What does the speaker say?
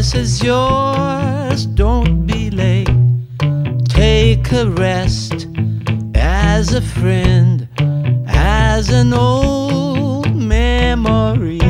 this is yours, don't be late. Take a rest as a friend, as an old memory.